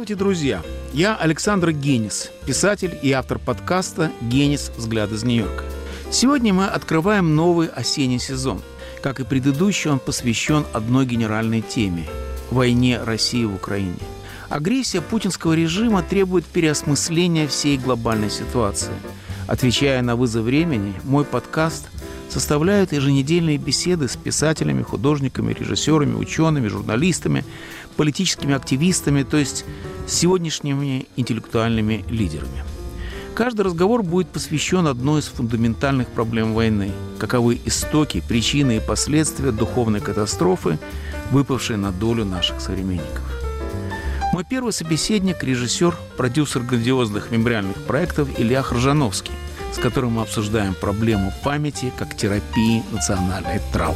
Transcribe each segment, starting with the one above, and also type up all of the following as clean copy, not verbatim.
Здравствуйте, друзья! Я Александр Генис, писатель и автор подкаста «Генис. Взгляд из Нью-Йорка». Сегодня мы открываем новый осенний сезон. Как и предыдущий, он посвящен одной генеральной теме – войне России в Украине. Агрессия путинского режима требует переосмысления всей глобальной ситуации. Отвечая на вызов времени, мой подкаст составляют еженедельные беседы с писателями, художниками, режиссерами, учеными, журналистами, политическими активистами, то есть с сегодняшними интеллектуальными лидерами. Каждый разговор будет посвящен одной из фундаментальных проблем войны. Каковы истоки, причины и последствия духовной катастрофы, выпавшей на долю наших современников. Мой первый собеседник – режиссер, продюсер грандиозных мемориальных проектов Илья Хржановский, с которым мы обсуждаем проблему памяти как терапии национальной травмы.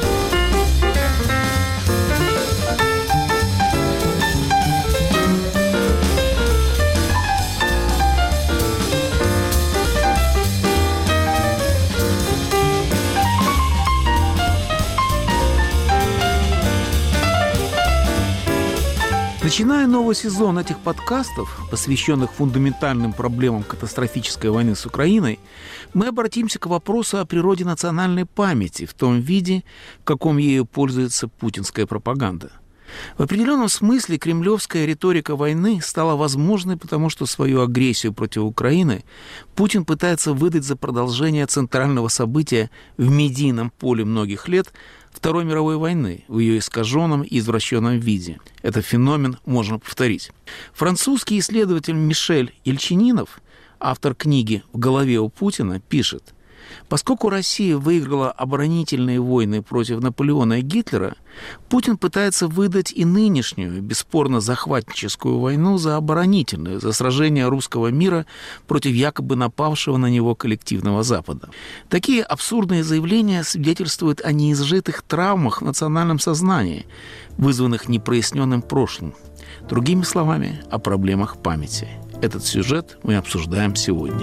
Начиная новый сезон этих подкастов, посвященных фундаментальным проблемам катастрофической войны с Украиной, мы обратимся к вопросу о природе национальной памяти в том виде, в каком ею пользуется путинская пропаганда. В определенном смысле кремлевская риторика войны стала возможной, потому что свою агрессию против Украины Путин пытается выдать за продолжение центрального события в медийном поле многих лет Второй мировой войны в ее искаженном и извращенном виде. Этот феномен можно повторить. Французский исследователь Мишель Ельчининов, автор книги «В голове у Путина», пишет: поскольку Россия выиграла оборонительные войны против Наполеона и Гитлера, Путин пытается выдать и нынешнюю, бесспорно захватническую войну за оборонительную, за сражение русского мира против якобы напавшего на него коллективного Запада. Такие абсурдные заявления свидетельствуют о неизжитых травмах в национальном сознании, вызванных непроясненным прошлым. Другими словами, о проблемах памяти. Этот сюжет мы обсуждаем сегодня.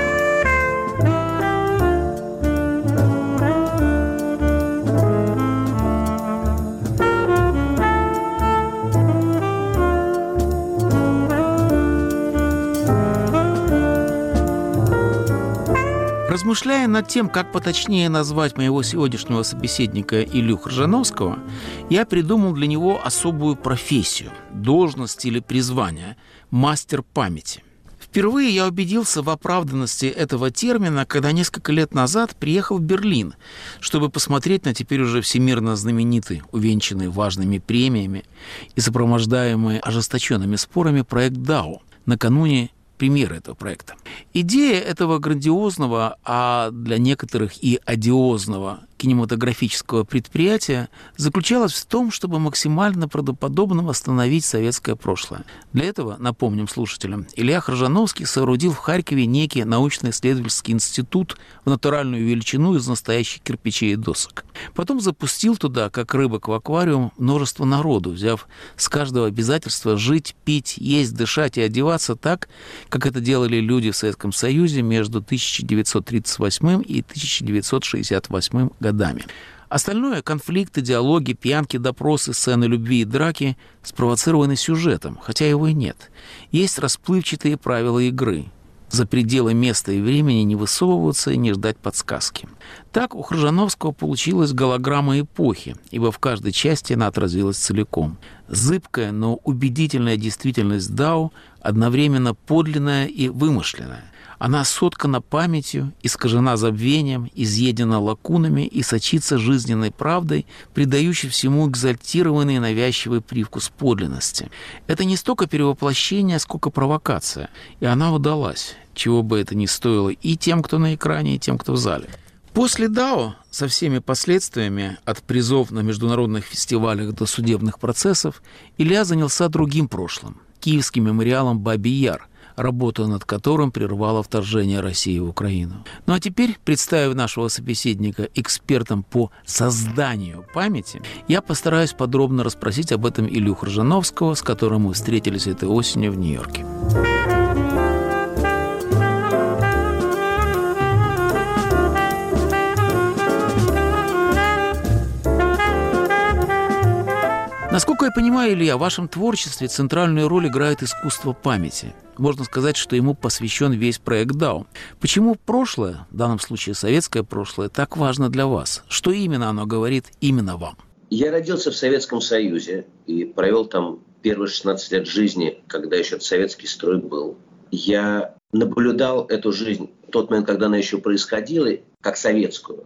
Размышляя над тем, как поточнее назвать моего сегодняшнего собеседника Илью Хржановского, я придумал для него особую профессию, должность или призвание – мастер памяти. Впервые я убедился в оправданности этого термина, когда несколько лет назад приехал в Берлин, чтобы посмотреть на теперь уже всемирно знаменитый, увенчанный важными премиями и сопровождаемый ожесточенными спорами проект «Дау» накануне премьеры этого проекта. Идея этого грандиозного, а для некоторых и одиозного кинематографического предприятия заключалась в том, чтобы максимально правдоподобно восстановить советское прошлое. Для этого, напомним слушателям, Илья Хржановский соорудил в Харькове некий научно-исследовательский институт в натуральную величину из настоящих кирпичей и досок. Потом запустил туда, как рыбок в аквариум, множество народу, взяв с каждого обязательство жить, пить, есть, дышать и одеваться так, как это делали люди в Советском Союзе между 1938 и 1968 годами. Остальное – конфликты, диалоги, пьянки, допросы, сцены любви и драки – спровоцированы сюжетом, хотя его и нет. Есть расплывчатые правила игры. За пределы места и времени не высовываться и не ждать подсказки. Так у Хржановского получилась голограмма эпохи, ибо в каждой части она отразилась целиком. Зыбкая, но убедительная действительность Дау одновременно подлинная и вымышленная. Она соткана памятью, искажена забвением, изъедена лакунами и сочится жизненной правдой, придающей всему экзальтированный и навязчивый привкус подлинности. Это не столько перевоплощение, сколько провокация. И она удалась, чего бы это ни стоило и тем, кто на экране, и тем, кто в зале. После «Дао» со всеми последствиями, от призов на международных фестивалях до судебных процессов, Илья занялся другим прошлым – киевским мемориалом «Бабий Яр», работа над которым прервала вторжение России в Украину. Ну а теперь, представив нашего собеседника экспертом по созданию памяти, я постараюсь подробно расспросить об этом Илью Хржановского, с которым мы встретились этой осенью в Нью-Йорке. Насколько я понимаю, Илья, в вашем творчестве центральную роль играет искусство памяти. Можно сказать, что ему посвящен весь проект DAO. Почему прошлое, в данном случае советское прошлое, так важно для вас? Что именно оно говорит именно вам? Я родился в Советском Союзе и провел там первые 16 лет жизни, когда еще советский строй был. Я наблюдал эту жизнь в тот момент, когда она еще происходила, как советскую.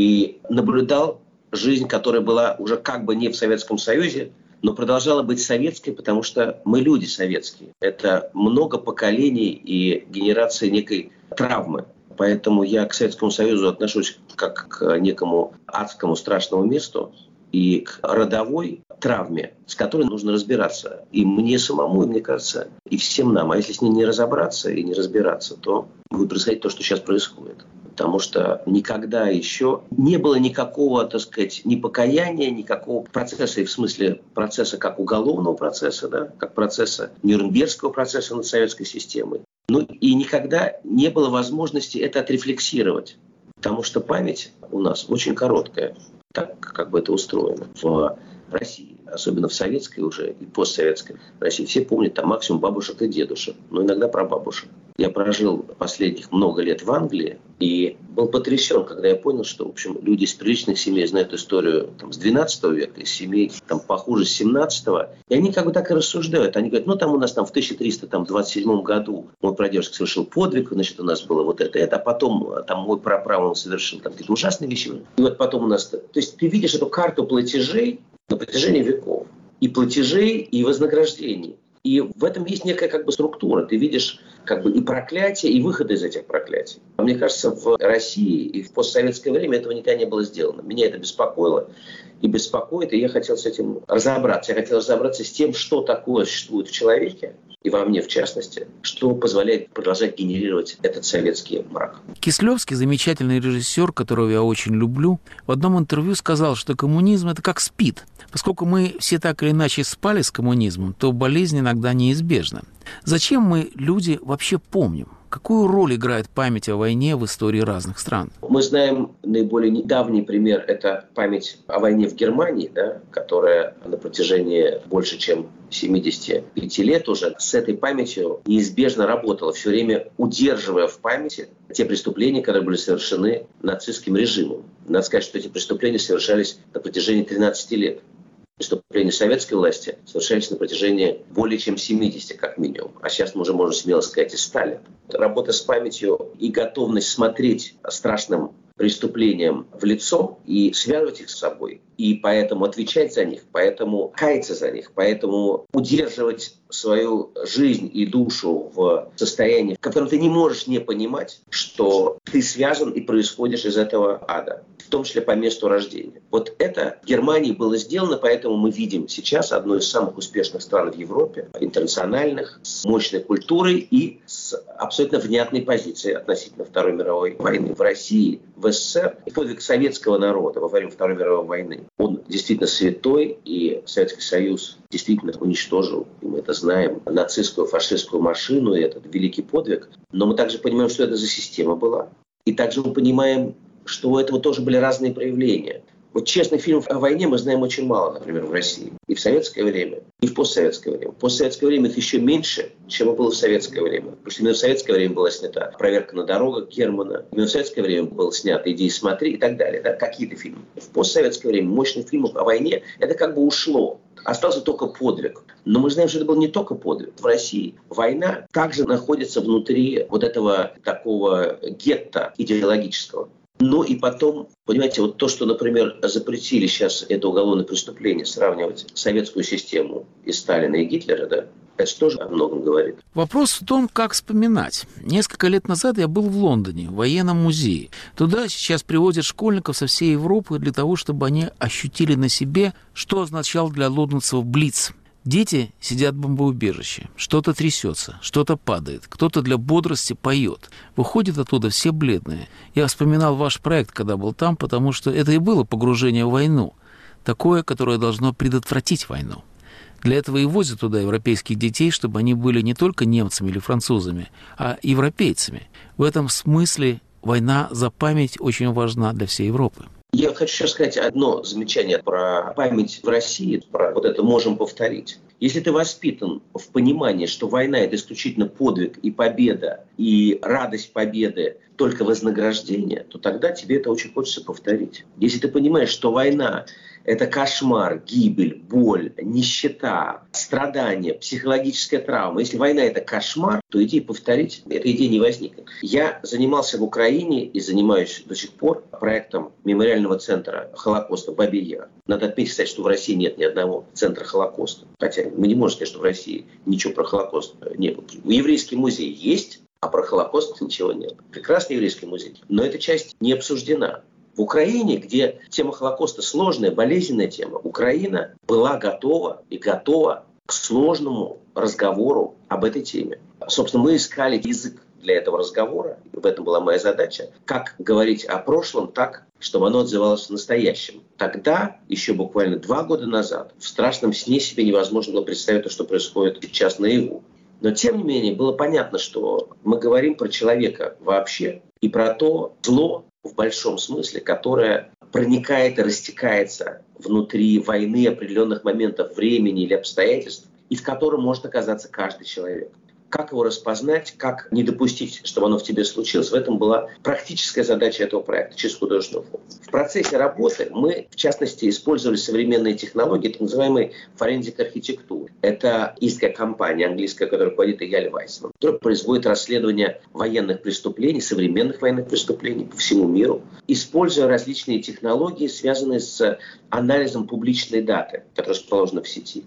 И наблюдал жизнь, которая была уже как бы не в Советском Союзе, но продолжала быть советской, потому что мы люди советские. Это много поколений и генерации некой травмы. Поэтому я к Советскому Союзу отношусь как к некому адскому страшному месту и к родовой травме, с которой нужно разбираться. И мне самому, и мне кажется, и всем нам. А если с ней не разобраться и не разбираться, то будет происходить то, что сейчас происходит. Потому что никогда еще не было никакого, так сказать, ни покаяния, никакого процесса, и в смысле процесса как уголовного процесса, да, как процесса Нюрнбергского процесса над советской системой. Ну и никогда не было возможности это отрефлексировать. Потому что память у нас очень короткая, так как бы это устроено в России, особенно в советской уже и постсоветской России. Все помнят там максимум бабушек и дедушек, но иногда прабабушек. Я прожил последних много лет в Англии и был потрясен, когда я понял, что, в общем, люди из приличных семей знают историю там, с 12 века, из семей там, похуже с 17-го. И они как бы так и рассуждают. Они говорят, ну там у нас там, в 1327 году мой прадедушка совершил подвиг, значит, у нас было вот это, а потом там, мой прапрапрадед совершил там, какие-то ужасные вещи. И вот потом у нас... То есть ты видишь эту карту платежей на протяжении веков. И платежей, и вознаграждений. И в этом есть некая как бы структура. Ты видишь как бы и проклятия, и выходы из этих проклятий. Мне кажется, в России и в постсоветское время этого никогда не было сделано. Меня это беспокоило и беспокоит, и я хотел с этим разобраться. Я хотел разобраться с тем, что такое существует в человеке, и во мне в частности, что позволяет продолжать генерировать этот советский мрак. Кислевский, замечательный режиссер, которого я очень люблю, в одном интервью сказал, что коммунизм – это как СПИД. Поскольку мы все так или иначе спали с коммунизмом, то болезнь иногда неизбежна. Зачем мы, люди, вообще помним? Какую роль играет память о войне в истории разных стран? Мы знаем наиболее недавний пример – это память о войне в Германии, да, которая на протяжении больше чем 75 лет уже с этой памятью неизбежно работала, все время удерживая в памяти те преступления, которые были совершены нацистским режимом. Надо сказать, что эти преступления совершались на протяжении 13 лет. Преступления советской власти совершались на протяжении более чем 70, как минимум. А сейчас мы уже можем смело сказать и 100 лет. Работа с памятью и готовность смотреть страшным преступлениям в лицо и связывать их с собой. И поэтому отвечать за них, поэтому каяться за них, поэтому удерживать свою жизнь и душу в состоянии, в котором ты не можешь не понимать, что ты связан и происходишь из этого ада, в том числе по месту рождения. Вот это в Германии было сделано, поэтому мы видим сейчас одну из самых успешных стран в Европе, интернациональных, с мощной культурой и с абсолютно внятной позицией относительно Второй мировой войны. В России, в СССР подвиг советского народа во время Второй мировой войны, он действительно святой, и Советский Союз действительно уничтожил, и мы это знаем, нацистскую, фашистскую машину, и этот великий подвиг. Но мы также понимаем, что это за система была. И также мы понимаем, что у этого тоже были разные проявления. Вот честно, фильмов о войне мы знаем очень мало, например, в России. И в советское время, и в постсоветское время. В постсоветское время их еще меньше, чем было в советское время. Потому что именно в советское время была снята «Проверка на дорогах» Германа. Именно в советское время был снят «Иди и смотри» и так далее. Да? Какие-то фильмы. В постсоветское время мощных фильмов о войне это как бы ушло. Остался только подвиг. Но мы знаем, что это был не только подвиг. В России война также находится внутри вот этого такого гетто идеологического. Ну и потом, понимаете, вот то, что, например, запретили сейчас это уголовное преступление, сравнивать советскую систему и Сталина, и Гитлера, да, это тоже о многом говорит. Вопрос в том, как вспоминать. Несколько лет назад я был в Лондоне, в военном музее. Туда сейчас привозят школьников со всей Европы для того, чтобы они ощутили на себе, что означал для лондонцев Блиц. Дети сидят в бомбоубежище, что-то трясется, что-то падает, кто-то для бодрости поет. Выходят оттуда все бледные. Я вспоминал ваш проект, когда был там, потому что это и было погружение в войну. Такое, которое должно предотвратить войну. Для этого и возят туда европейских детей, чтобы они были не только немцами или французами, а европейцами. В этом смысле война за память очень важна для всей Европы. Я хочу сейчас сказать одно замечание про память в России, про вот это «можем повторить». Если ты воспитан в понимании, что война – это исключительно подвиг и победа, и радость победы только вознаграждение, то тогда тебе это очень хочется повторить. Если ты понимаешь, что война – это кошмар, гибель, боль, нищета, страдания, психологическая травма. Если война – это кошмар, то идея повторить, эта идея не возникнет. Я занимался в Украине и занимаюсь до сих пор проектом мемориального центра Холокоста «Бабий Яр». Надо отметить, кстати, что в России нет ни одного центра Холокоста. Хотя мы не можем сказать, что в России ничего про Холокост не было. Еврейский музей есть, а про Холокост ничего нет. Прекрасный еврейский музей. Но эта часть не обсуждена. В Украине, где тема Холокоста сложная, болезненная тема, Украина была готова к сложному разговору об этой теме. Собственно, мы искали язык для этого разговора. В этом была моя задача. Как говорить о прошлом так, чтобы оно отзывалось в настоящем. Тогда, еще буквально 2 года назад, в страшном сне себе невозможно было представить то, что происходит сейчас наяву. Но, тем не менее, было понятно, что мы говорим про человека вообще и про то зло в большом смысле, которое проникает и растекается внутри войны определенных моментов времени или обстоятельств, и в котором может оказаться каждый человек. Как его распознать, как не допустить, чтобы оно в тебе случилось. В этом была практическая задача этого проекта через художественную форму. В процессе работы мы, в частности, использовали современные технологии, так называемый форензик архитектуры. Это есть такая компания английская, которая руководит Эяль Вайсман, которая производит расследование военных преступлений, современных военных преступлений по всему миру, используя различные технологии, связанные с анализом публичной даты, которая расположена в сети.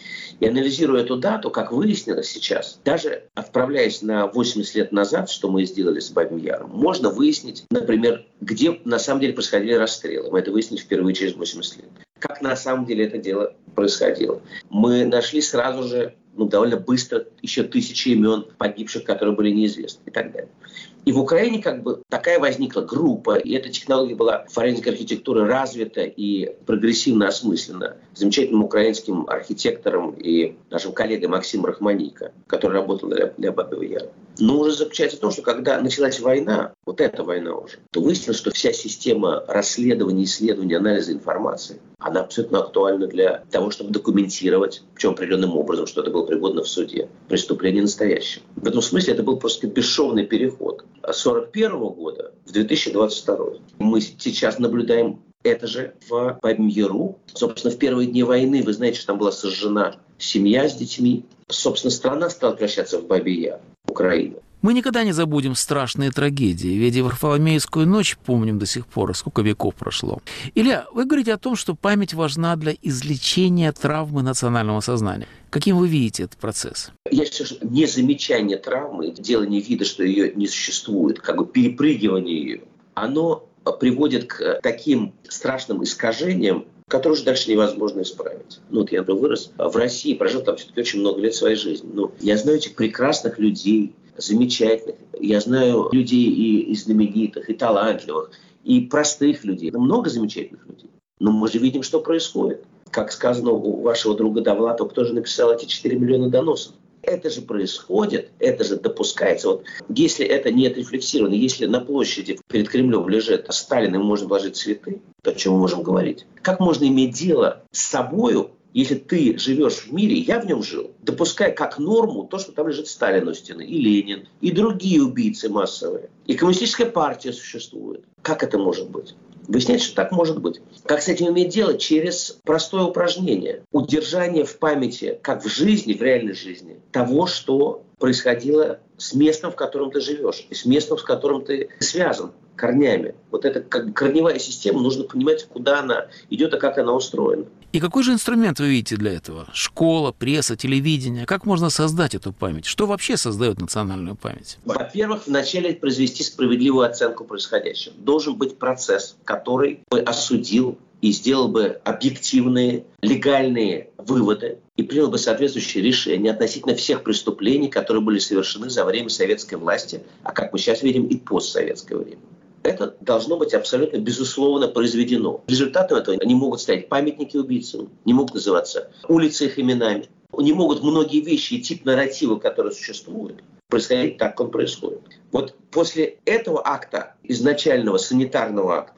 И анализируя эту дату, как выяснилось сейчас, даже отправляясь на 80 лет назад, что мы сделали с Бабьим Яром, можно выяснить, например, где на самом деле происходили расстрелы. Мы это выяснили впервые через 80 лет. Как на самом деле это дело происходило. Мы нашли сразу же, довольно быстро, еще 1000 имен погибших, которые были неизвестны и так далее. И в Украине такая возникла группа, и эта технология была форензик архитектуры развита и прогрессивно осмыслена замечательным украинским архитектором и нашим коллегой Максимом Рахманенко, который работал для Бабьего Яра. Но уже заключается в том, что когда началась война, вот эта война уже, то выяснилось, что вся система расследования, исследования, анализа информации, она абсолютно актуальна для того, чтобы документировать, причем определенным образом, что это было пригодно в суде, преступление настоящее. В этом смысле это был просто бесшовный переход с 1941 года в 2022. Мы сейчас наблюдаем это же в Бабьем Яру. Собственно, в первые дни войны, вы знаете, что там была сожжена семья с детьми. Собственно, страна стала превращаться в Бабий Яр, Украина. Мы никогда не забудем страшные трагедии, ведь и Варфоломеевскую ночь помним до сих пор, сколько веков прошло. Илья, вы говорите о том, что память важна для излечения травмы национального сознания. Каким вы видите этот процесс? Я считаю, что незамечание травмы, делание вида, что ее не существует, перепрыгивание ее, оно приводит к таким страшным искажениям, которые уже дальше невозможно исправить. Я вырос в России, прожил там все-таки очень много лет своей жизни. Я знаю этих прекрасных людей, замечательных. Я знаю людей и знаменитых, и талантливых, и простых людей. Много замечательных людей. Но мы же видим, что происходит. Как сказано у вашего друга Довлатова, кто же написал эти 4 миллиона доносов? Это же происходит, это же допускается. Если это не отрефлексировано, если на площади перед Кремлем лежит Сталин, и можно положить цветы, то о чем мы можем говорить? Как можно иметь дело с собою, если ты живешь в мире, я в нем жил, допуская как норму то, что там лежит Сталин у стены, и Ленин, и другие убийцы массовые, и коммунистическая партия существует. Как это может быть? Выясняется, что так может быть. Как с этим иметь дело? Через простое упражнение. Удержание в памяти, как в жизни, в реальной жизни, того, что происходило с местом, в котором ты живешь, и с местом, с которым ты связан корнями. Вот эта корневая система, нужно понимать, куда она идет и как она устроена. И какой же инструмент вы видите для этого? Школа, пресса, телевидение? Как можно создать эту память? Что вообще создает национальную память? Во-первых, вначале произвести справедливую оценку происходящего. Должен быть процесс, который бы осудил и сделал бы объективные, легальные выводы и принял бы соответствующие решения относительно всех преступлений, которые были совершены за время советской власти, а как мы сейчас видим, и постсоветское время. Это должно быть абсолютно безусловно произведено. Результатом этого не могут стоять памятники убийцам, не могут называться улицы их именами, не могут многие вещи и тип нарратива, которые существуют, происходить так, как он происходит. Вот после этого акта, изначального санитарного акта,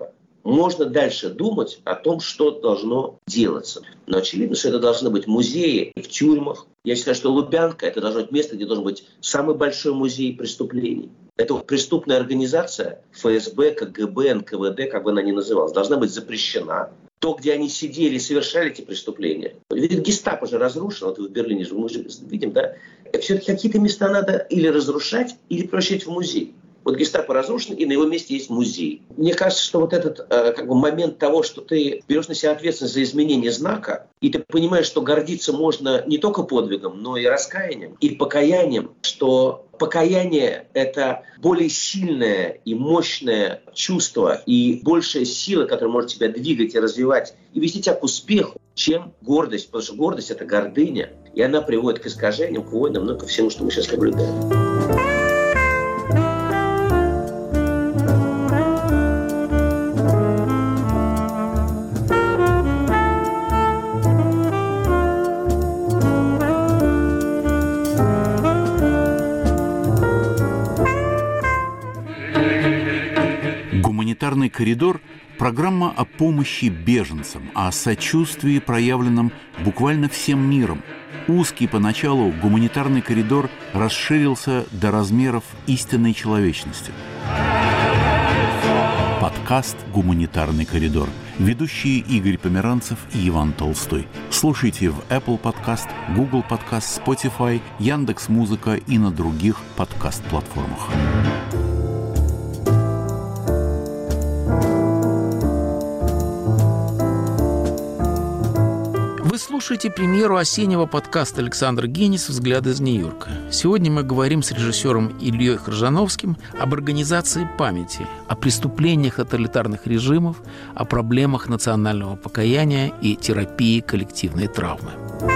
можно дальше думать о том, что должно делаться. Но очевидно, что это должны быть музеи в тюрьмах. Я считаю, что Лубянка – это должно быть место, где должен быть самый большой музей преступлений. Эта преступная организация, ФСБ, КГБ, НКВД, как бы она ни называлась, должна быть запрещена. То, где они сидели и совершали эти преступления. Ведь гестапо же разрушено, вот в Берлине же мы же видим, да. Все-таки какие-то места надо или разрушать, или превращать в музей. Вот гестапо разрушено, и на его месте есть музей. Мне кажется, что вот этот момент того, что ты берешь на себя ответственность за изменение знака, и ты понимаешь, что гордиться можно не только подвигом, но и раскаянием, и покаянием, что покаяние – это более сильное и мощное чувство, и большая сила, которая может тебя двигать и развивать, и вести тебя к успеху, чем гордость. Потому что гордость – это гордыня, и она приводит к искажениям, к войнам, но ко всему, что мы сейчас наблюдаем. «Гуманитарный коридор» – программа о помощи беженцам, о сочувствии, проявленном буквально всем миром. Узкий поначалу гуманитарный коридор расширился до размеров истинной человечности. Подкаст «Гуманитарный коридор». Ведущие Игорь Померанцев и Иван Толстой. Слушайте в Apple Podcast, Google Podcast, Spotify, Яндекс.Музыка и на других подкаст-платформах. Вы слушаете премьеру осеннего подкаста Александра Генис «Взгляд из Нью-Йорка». Сегодня мы говорим с режиссером Ильей Хржановским об организации памяти, о преступлениях тоталитарных режимов, о проблемах национального покаяния и терапии коллективной травмы.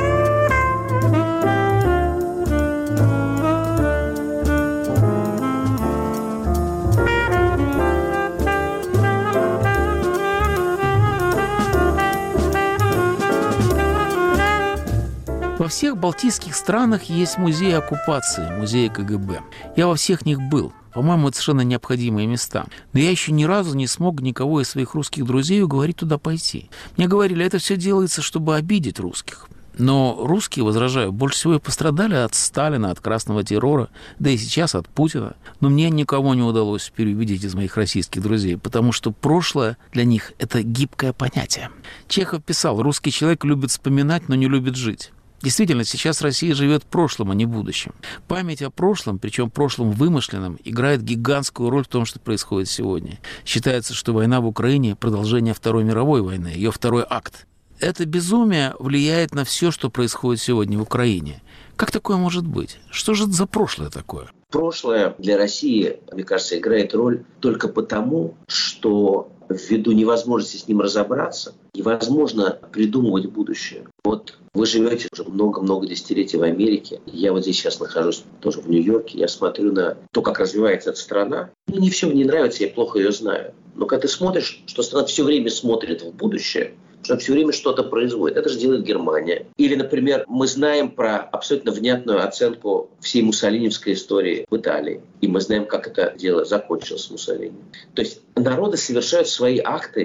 Во всех балтийских странах есть музеи оккупации, музеи КГБ. Я во всех них был. По-моему, это совершенно необходимые места. Но я еще ни разу не смог никого из своих русских друзей уговорить туда пойти. Мне говорили, это все делается, чтобы обидеть русских. Но русские, возражаю, больше всего и пострадали от Сталина, от красного террора, да и сейчас от Путина. Но мне никого не удалось переубедить из моих российских друзей, потому что прошлое для них – это гибкое понятие. Чехов писал, русский человек любит вспоминать, но не любит жить. Действительно, сейчас Россия живет прошлым, а не будущим. Память о прошлом, причем прошлом вымышленном, играет гигантскую роль в том, что происходит сегодня. Считается, что война в Украине – продолжение Второй мировой войны, ее второй акт. Это безумие влияет на все, что происходит сегодня в Украине. Как такое может быть? Что же это за прошлое такое? Прошлое для России, мне кажется, играет роль только потому, что ввиду невозможности с ним разобраться, невозможно придумывать будущее. Вот вы живете уже много-много десятилетий в Америке. Я вот здесь сейчас нахожусь тоже в Нью-Йорке. Я смотрю на то, как развивается эта страна. Мне не все в ней нравится, я плохо ее знаю. Но когда ты смотришь, что страна все время смотрит в будущее, что все время что-то производит. Это же делает Германия. Или, например, мы знаем про абсолютно внятную оценку всей муссолиневской истории в Италии. И мы знаем, как это дело закончилось с Муссолини. То есть народы совершают свои акты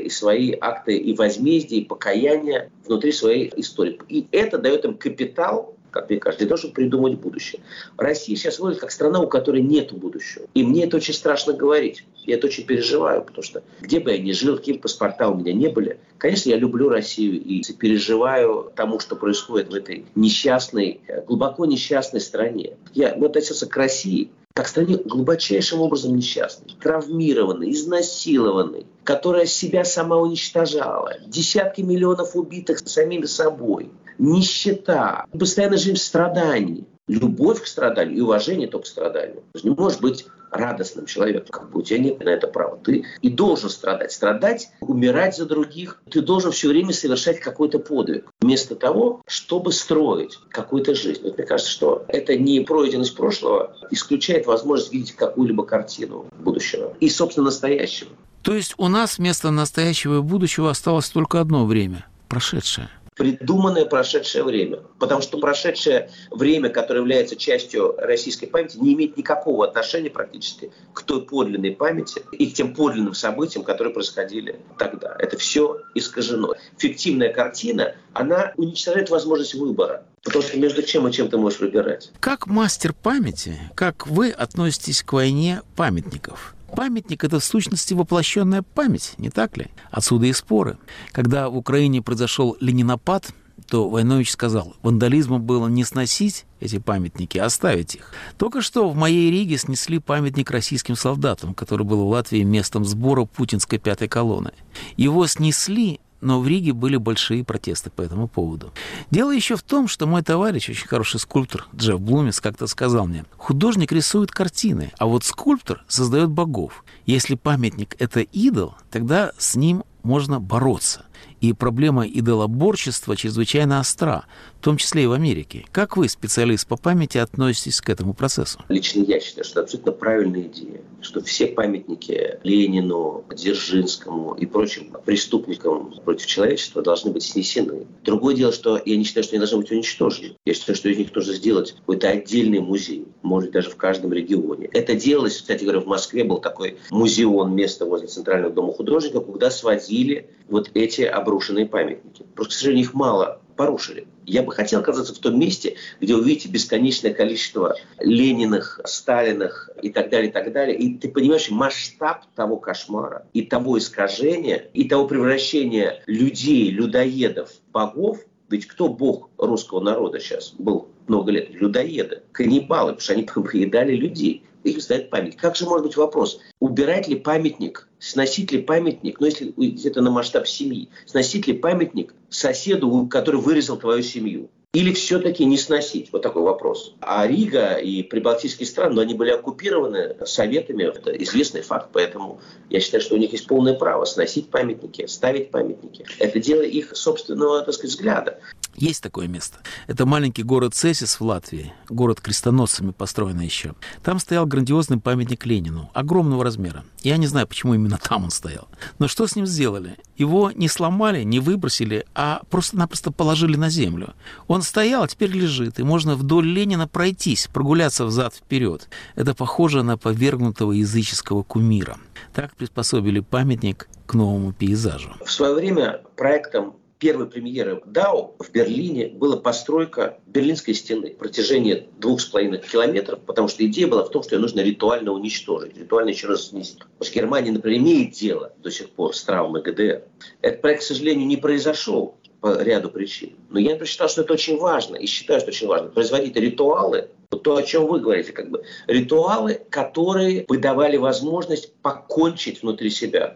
и возмездия, и покаяния внутри своей истории. И это дает им капитал, как мне кажется, для того, чтобы придумать будущее. Россия сейчас выглядит как страна, у которой нет будущего. И мне это очень страшно говорить. Я это очень переживаю, потому что где бы я ни жил, какие бы паспорта у меня не были, конечно, я люблю Россию и переживаю тому, что происходит в этой несчастной, глубоко несчастной стране. Я относился к России как к стране глубочайшим образом несчастной, травмированной, изнасилованной, которая себя сама уничтожала, десятки миллионов убитых самими собой, нищета, постоянно жизнь в страдании, любовь к страданию и уважение только к страданию. Ты же не можешь быть радостным человеком, как бы у тебя нет на это права. Ты и должен страдать, умирать за других. Ты должен все время совершать какой-то подвиг, вместо того, чтобы строить какую-то жизнь. Вот мне кажется, что это не пройденность прошлого исключает возможность видеть какую-либо картину будущего и, собственно, настоящего. То есть у нас вместо настоящего и будущего осталось только одно время – прошедшее. придуманное прошедшее время. Потому что прошедшее время, которое является частью российской памяти, не имеет никакого отношения практически к той подлинной памяти и к тем подлинным событиям, которые происходили тогда. Это все искажено. Фиктивная картина, она уничтожает возможность выбора. Потому что между чем и чем ты можешь выбирать. Как мастер памяти, как вы относитесь к войне памятников? Памятник – это в сущности воплощенная память, не так ли? Отсюда и споры. Когда в Украине произошел ленинопад, то Войнович сказал, вандализмом было не сносить эти памятники, а оставить их. Только что в моей Риге снесли памятник российским солдатам, который был в Латвии местом сбора путинской 5-й колонны. Его снесли, но в Риге были большие протесты по этому поводу. Дело еще в том, что мой товарищ, очень хороший скульптор Джефф Блумис, как-то сказал мне, художник рисует картины, а вот скульптор создает богов. Если памятник – это идол, тогда с ним можно бороться. И проблема идолоборчества чрезвычайно остра, в том числе и в Америке. Как вы, специалист по памяти, относитесь к этому процессу? Лично я считаю, что это абсолютно правильная идея, что все памятники Ленину, Дзержинскому и прочим преступникам против человечества должны быть снесены. Другое дело, что я не считаю, что они должны быть уничтожены. Я считаю, что из них нужно сделать какой-то отдельный музей, может быть, даже в каждом регионе. Это делалось, кстати говоря, в Москве был такой музеон, место возле Центрального дома художников, куда свозили вот эти обрушенные памятники. Просто, к сожалению, их мало порушили. Я бы хотел оказаться в том месте, где вы видите бесконечное количество Лениных, Сталиных и так далее, и ты понимаешь масштаб того кошмара, и того искажения, и того превращения людей, людоедов, богов. Ведь кто бог русского народа сейчас был много лет? Людоеды, каннибалы, потому что они поедали людей. Их ставят памятник. Как же может быть вопрос, убирать ли памятник, сносить ли памятник, если это на масштаб семьи, сносить ли памятник соседу, который вырезал твою семью? Или все-таки не сносить? Вот такой вопрос. А Рига и прибалтийские страны, они были оккупированы советами. Это известный факт. Поэтому я считаю, что у них есть полное право сносить памятники, ставить памятники. Это дело их собственного, так сказать, взгляда. Есть такое место. Это маленький город Цесис в Латвии, город крестоносцами построенный еще. Там стоял грандиозный памятник Ленину, огромного размера. Я не знаю, почему именно там он стоял. Но что с ним сделали? Его не сломали, не выбросили, а просто-напросто положили на землю. Он стоял, а теперь лежит, и можно вдоль Ленина пройтись, прогуляться взад-вперед. Это похоже на повергнутого языческого кумира. Так приспособили памятник к новому пейзажу. В свое время проектом первой премьеры Дау в Берлине была постройка Берлинской стены в протяжении 2,5 километров, потому что идея была в том, что ее нужно ритуально уничтожить, ритуально еще раз снести. Потому что Германия, например, имеет дело до сих пор с травмой ГДР. Этот проект, к сожалению, не произошел по ряду причин. Но я считал, что это очень важно, и считаю, что очень важно производить ритуалы, то, о чем вы говорите, ритуалы, которые бы давали возможность покончить внутри себя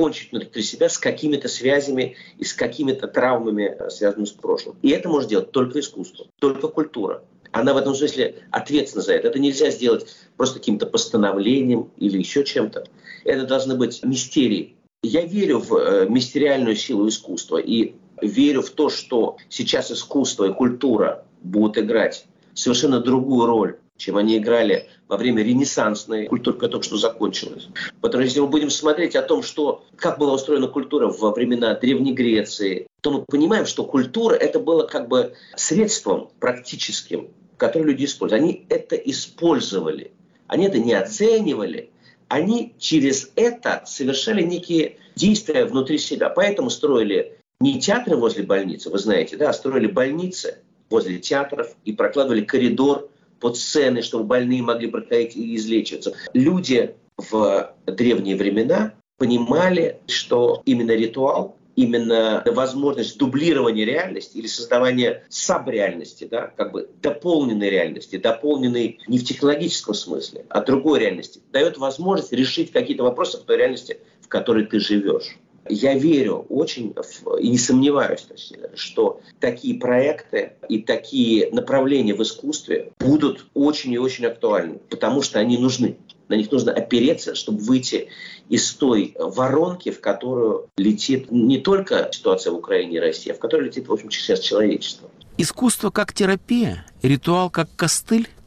с какими-то связями и с какими-то травмами, связанными с прошлым. И это может делать только искусство, только культура. Она в этом смысле ответственна за это. Это нельзя сделать просто каким-то постановлением или еще чем-то. Это должны быть мистерии. Я верю в мистериальную силу искусства и верю в то, что сейчас искусство и культура будут играть совершенно другую роль, чем они играли во время ренессансной культуры, которая только что закончилась. Потому что если мы будем смотреть о том, как была устроена культура во времена Древней Греции, то мы понимаем, что культура это было средством практическим, которое люди использовали. Они это использовали, они это не оценивали, они через это совершали некие действия внутри себя. Поэтому строили не театры возле больницы, вы знаете, а строили больницы возле театров и прокладывали коридор под сцены, чтобы больные могли проходить и излечиваться. Люди в древние времена понимали, что именно ритуал, именно возможность дублирования реальности или создавания сабреальности, дополненной реальности, дополненной не в технологическом смысле, а другой реальности, дает возможность решить какие-то вопросы в той реальности, в которой ты живешь. Я верю очень и не сомневаюсь, что такие проекты и такие направления в искусстве будут очень и очень актуальны, потому что они нужны. На них нужно опереться, чтобы выйти из той воронки, в которую летит не только ситуация в Украине и России, а в которую летит, в общем, сейчас человечество. Искусство как терапия, ритуал как костыль?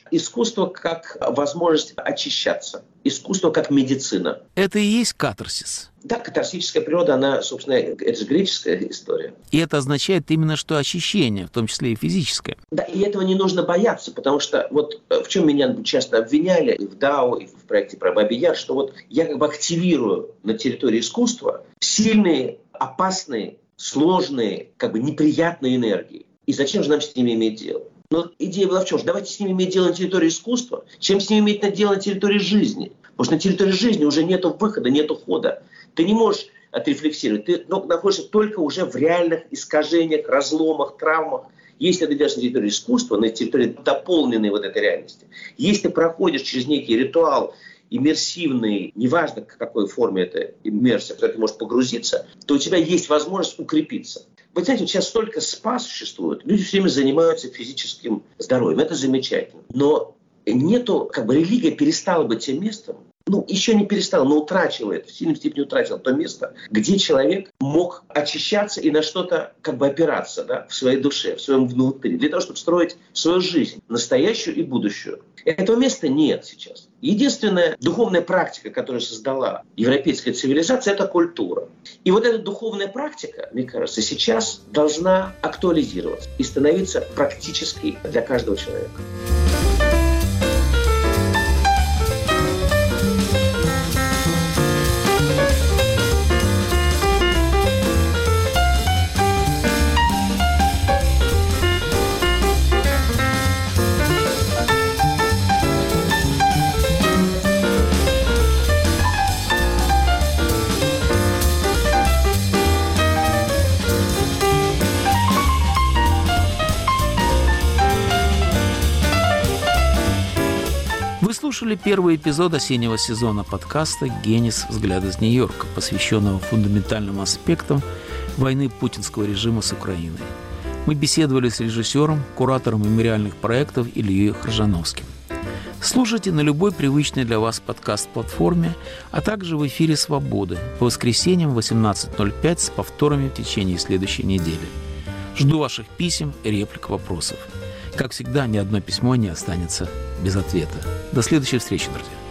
искусство как возможность очищаться, искусство как медицина. Это и есть катарсис. Да, катарсическая природа, она, собственно, это же греческая история. И это означает именно, что очищение, в том числе и физическое. Да, и этого не нужно бояться, потому что вот в чем меня часто обвиняли и в ДАО, и в проекте про Бабий Яр, что вот я как бы активирую на территории искусства сильные, опасные, сложные, как бы неприятные энергии. И зачем же нам с ними иметь дело? Но идея была в чем? Давайте с ними иметь дело на территории искусства, чем с ними иметь дело на территории жизни. Потому что на территории жизни уже нет выхода, нет хода. Ты не можешь отрефлексировать. Ты находишься только уже в реальных искажениях, разломах, травмах. Если ты идешь на территории искусства, на территории дополненной вот этой реальности, если ты проходишь через некий ритуал иммерсивный, неважно, в какой форме это иммерсия, в которой ты можешь погрузиться, то у тебя есть возможность укрепиться. Вы знаете, сейчас столько СПА существует, люди все время занимаются физическим здоровьем, это замечательно. Но нету, религия перестала быть тем местом, еще не перестала, но утратила это, в сильной степени утратила то место, где человек мог очищаться и на что-то опираться, да, в своей душе, в своем внутри, для того, чтобы строить свою жизнь, настоящую и будущую. Этого места нет сейчас. Единственная духовная практика, которую создала европейская цивилизация, это культура. И вот эта духовная практика, мне кажется, сейчас должна актуализироваться и становиться практической для каждого человека. Слушали первый эпизод осеннего сезона подкаста «Генис. Взгляд из Нью-Йорка», посвященного фундаментальным аспектам войны путинского режима с Украиной. Мы беседовали с режиссером, куратором мемориальных проектов Ильей Хржановским. Слушайте на любой привычной для вас подкаст-платформе, а также в эфире «Свободы» по воскресеньям в 18:05 с повторами в течение следующей недели. Жду ваших писем, реплик, вопросов. Как всегда, ни одно письмо не останется без ответа. До следующей встречи, друзья.